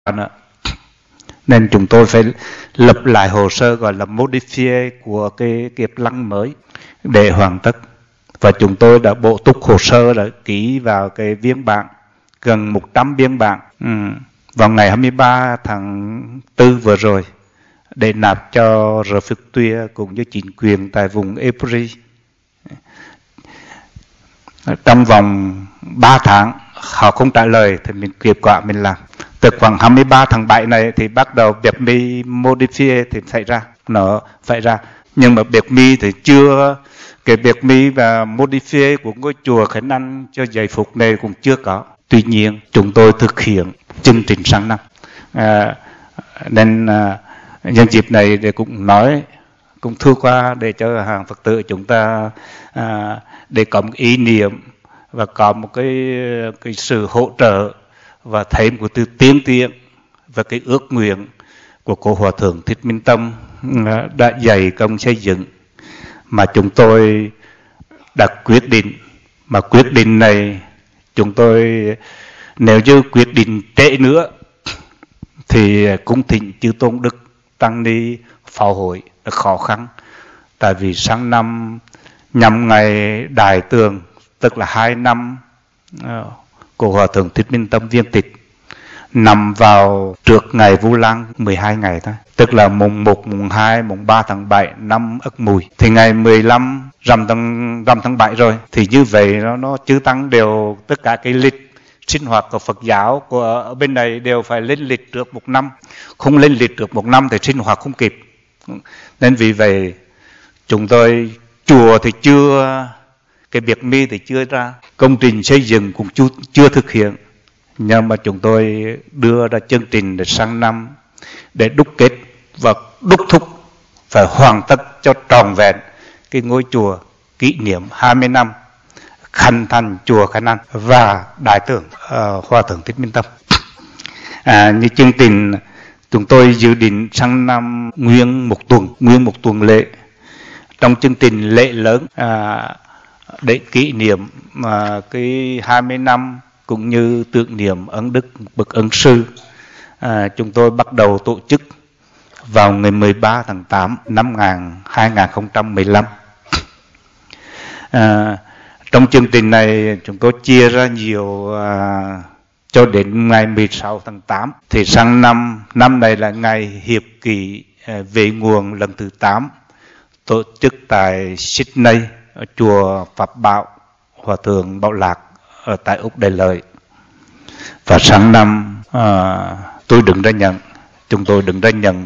nữa. Nên chúng tôi phải lập lại hồ sơ gọi là modify của cái lăng mới để hoàn tất. Và chúng tôi đã bổ túc hồ sơ, đã ký vào cái biên bản, gần 100 biên bản vào ngày 23 tháng 4 vừa rồi, để nạp cho Rftuia cũng như chính quyền tại vùng Epuri. Trong vòng 3 tháng họ không trả lời thì mình kết quả mình làm. Từ khoảng 23 tháng 7 này thì bắt đầu việc mi modify thì nó phải ra. Nhưng mà việc mi thì chưa, cái việc mi và modify của ngôi chùa Khánh An cho giày phục này cũng chưa có. Tuy nhiên chúng tôi thực hiện chương trình sang năm. Nên nhân dịp này để cũng nói, cũng thưa qua để cho hàng Phật tử chúng ta để có một ý niệm và có một cái sự hỗ trợ và thấy một từ tiến tiến và cái ước nguyện của cô Hòa Thượng Thích Minh Tâm đã dày công xây dựng, mà chúng tôi đã quyết định. Mà quyết định này chúng tôi nếu như quyết định trễ nữa thì cung thỉnh chư Tôn Đức Tăng Ni pháo hội là khó khăn. Tại vì sang năm nhằm ngày Đại Tường, tức là 2 năm của Hòa Thượng Thích Minh Tâm viên tịch, nằm vào trước ngày Vu Lan 12 ngày thôi, tức là mùng 1, mùng 2, mùng 3 tháng 7 năm Ất Mùi. Thì ngày 15 rằm tháng 7 rồi, thì như vậy nó chư Tăng đều tất cả cái lịch sinh hoạt của Phật giáo của ở bên này đều phải lên lịch trước 1 năm. Không lên lịch trước 1 năm thì sinh hoạt không kịp. Nên vì vậy chúng tôi, chùa thì chưa, cái việc mi thì chưa ra, công trình xây dựng cũng chưa thực hiện, nhưng mà chúng tôi đưa ra chương trình để sang năm để đúc kết và đúc thúc phải hoàn tất cho trọn vẹn cái ngôi chùa kỷ niệm 20 năm khánh thành chùa Khánh An và Đại Tướng Hòa Thượng Thích Minh Tâm. Như chương trình chúng tôi dự định sang năm nguyên một tuần lễ. Trong chương trình lễ lớn để kỷ niệm cái 20 năm cũng như tưởng niệm ân đức bậc ân sư, chúng tôi bắt đầu tổ chức vào ngày 13 tháng 8 năm 2015. Trong chương trình này chúng tôi chia ra nhiều cho đến ngày 16 tháng 8. Thì sang năm này là ngày hiệp kỷ về nguồn lần thứ 8, tổ chức tại Sydney, ở chùa Pháp Bảo Hòa Thượng Bảo Lạc ở tại Úc Đại Lợi. Và sang năm chúng tôi đứng ra nhận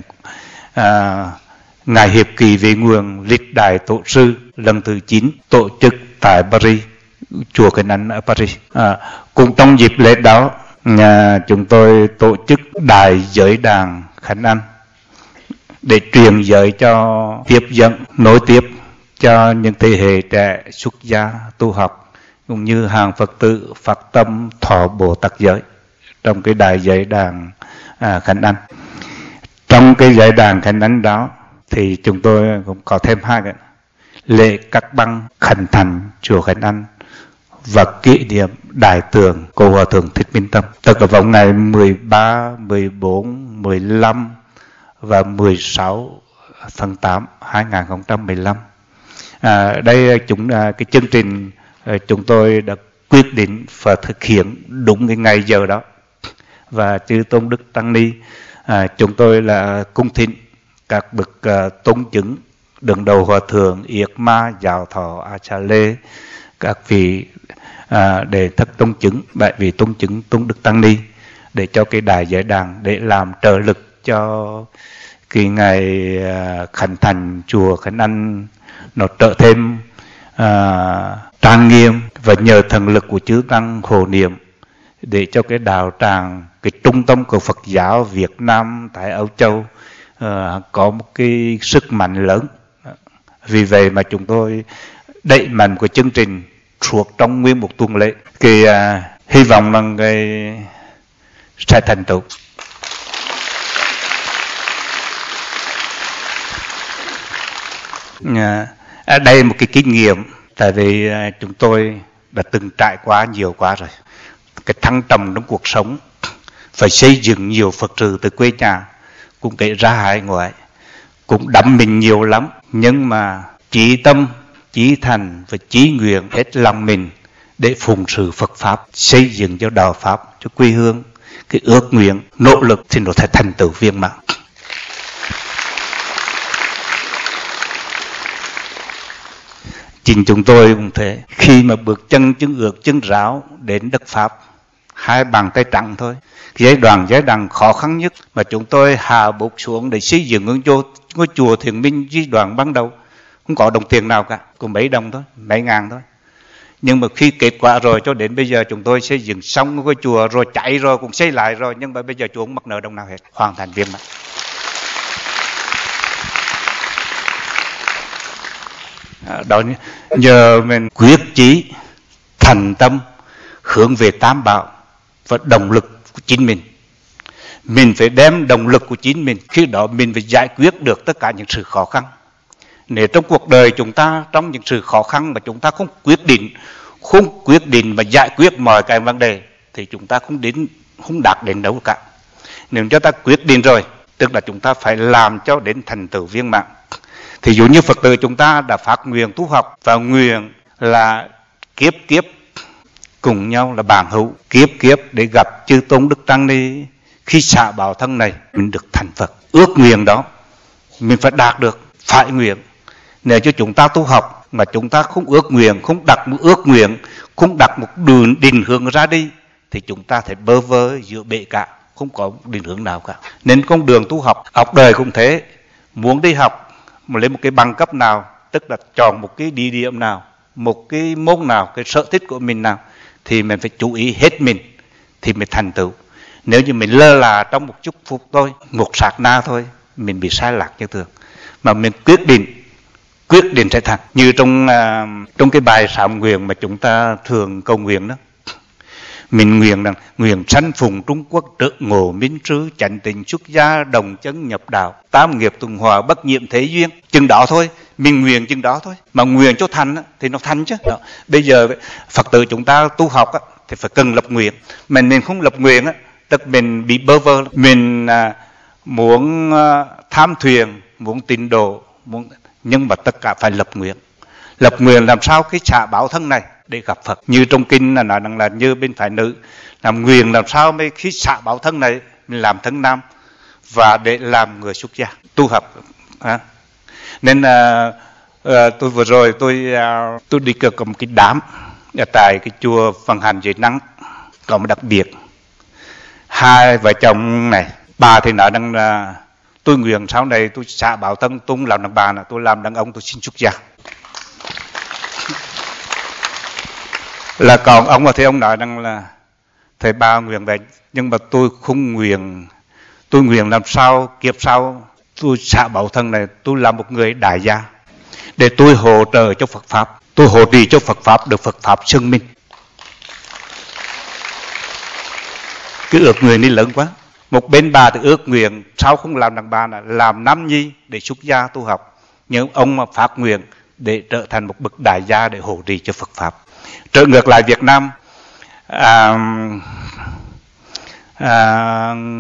ngày hiệp kỳ về nguồn lịch đại tổ sư lần thứ 9 tổ chức tại Paris, chùa Khánh An ở Paris. Cùng trong dịp lễ đó, chúng tôi tổ chức đại giới đàn Khánh An để truyền giới cho tiếp dẫn, nối tiếp cho những thế hệ trẻ xuất gia tu học, cũng như hàng Phật tử phát tâm thọ Bồ Tát giới trong cái đại giới đàn Khánh An. Trong cái giới đàn Khánh An đó thì chúng tôi cũng có thêm 2 cái lễ cắt băng khánh thành chùa Khánh An và kỷ niệm Đại Tường của Hòa Thượng Thích Minh Tâm, tức là vào ngày 13, 14, 15 và 16 tháng 8 2015. Đây cái chương trình chúng tôi đã quyết định phải thực hiện đúng cái ngày giờ đó. Và chư Tôn Đức Tăng Ni, chúng tôi là cung thỉnh các bậc tôn chứng đứng đầu Hòa Thượng Yết Ma, Giáo Thọ, A Cha Lê, các vị để thất tôn chứng, đại vị tôn chứng Tôn Đức Tăng Ni, để cho cái đại giới đàn để làm trợ lực cho cái ngày khánh thành chùa Khánh An nó trở thêm trang nghiêm, và nhờ thần lực của chư Tăng hộ niệm để cho cái đạo tràng, cái trung tâm của Phật giáo Việt Nam tại Âu Châu có một cái sức mạnh lớn. Vì vậy mà chúng tôi đẩy mạnh của chương trình suốt trong nguyên một tuần lễ. Hy vọng rằng sẽ thành tựu. Ở đây một cái kinh nghiệm, tại vì chúng tôi đã từng trải qua nhiều quá rồi. Cái thăng trầm trong cuộc sống phải xây dựng nhiều Phật sự từ quê nhà, cũng kể ra hải ngoại, cũng đắm mình nhiều lắm, nhưng mà chí tâm, chí thành và chí nguyện hết lòng mình để phụng sự Phật Pháp, xây dựng cho đạo Pháp, cho quê hương. Cái ước nguyện, nỗ lực thì nó sẽ thành tựu viên mãn. Chính chúng tôi cũng thế, khi mà bước chân ước chân ráo đến đất Pháp, 2 bàn tay trắng thôi. Giai đoạn khó khăn nhất mà chúng tôi hạ bút xuống để xây dựng ngôi chùa Thiền Minh giai đoạn ban đầu, không có đồng tiền nào cả, có mấy đồng thôi, mấy ngàn thôi. Nhưng mà khi kết quả rồi, cho đến bây giờ chúng tôi xây dựng xong ngôi chùa rồi, chạy rồi cũng xây lại rồi, nhưng mà bây giờ chùa không mắc nợ đồng nào hết, hoàn thành viên mãn. Đó, nhờ mình quyết chí, thành tâm, hướng về Tam Bảo và động lực của chính mình phải đem động lực của chính mình, khi đó mình phải giải quyết được tất cả những sự khó khăn. Nếu trong cuộc đời chúng ta, trong những sự khó khăn mà chúng ta không quyết định mà giải quyết mọi cái vấn đề, thì chúng ta không đạt đến đâu cả. Nếu chúng ta quyết định rồi, tức là chúng ta phải làm cho đến thành tựu viên mãn. Thì dụ như Phật tử chúng ta đã phát nguyện tu học, và nguyện là kiếp cùng nhau là bạn hữu, kiếp để gặp chư Tôn Đức Tăng Ni, khi xả bảo thân này mình được thành Phật. Ước nguyện đó mình phải đạt được, phải nguyện. Nếu cho chúng ta tu học mà chúng ta không ước nguyện, không đặt một ước nguyện, không đặt một đường định hướng ra đi, thì chúng ta phải bơ vơ giữa bể cả, không có định hướng nào cả. Nên con đường tu học đời cũng thế, muốn đi học mà lấy một cái bằng cấp nào, tức là chọn một cái địa điểm nào, một cái môn nào, cái sở thích của mình nào, thì mình phải chú ý hết mình thì mới thành tựu. Nếu như mình lơ là trong một chút phút thôi, một sát na thôi, mình bị sai lạc như thường. Mà mình quyết định sẽ thành. Như trong cái bài sám nguyện mà chúng ta thường cầu nguyện đó, mình nguyện rằng nguyện sanh phùng Trung Quốc, trợ ngộ minh sư, chánh tịnh xuất gia, đồng chân nhập đạo, tam nghiệp tuần hòa, bất nhiệm thế duyên. Chừng đó thôi, mình nguyện chừng đó thôi. Mà nguyện cho thành thì nó thành chứ. Đó. Bây giờ Phật tử chúng ta tu học thì phải cần lập nguyện. Mình không lập nguyện tức mình bị bơ vơ. Mình muốn tham thuyền, muốn tịnh độ, nhưng mà tất cả phải lập nguyện. Lập nguyện làm sao cái xả báo thân này để gặp Phật. Như trong kinh là nói rằng là như bên phải nữ, làm nguyện làm sao mới khi xả báo thân này mình làm thân nam, và để làm người xuất gia tu học. Nên tôi vừa rồi tôi đi cờ một cái đám ở tại cái chùa Văn Hành dưới nắng, có một đặc biệt. 2 vợ chồng này, bà thì nói rằng là tôi nguyện sau này tôi xả báo thân, tôi làm đàn bà, tôi làm đàn ông, tôi xin xuất gia. Là còn ông thì ông nói rằng là thầy bà nguyện vậy, nhưng mà tôi không nguyện. Tôi nguyện làm sao kiếp sau tôi xả báo thân này, tôi là một người đại gia để tôi hỗ trợ cho Phật Pháp, tôi hỗ trì cho Phật Pháp, được Phật Pháp xưng minh. Cái ước nguyện đi lớn quá. Một bên bà thì ước nguyện sau không làm đàn bà là làm nam nhi để xuất gia tu học, nhưng ông mà phát nguyện để trở thành một bậc đại gia để hỗ trì cho Phật Pháp. Trở ngược lại Việt Nam,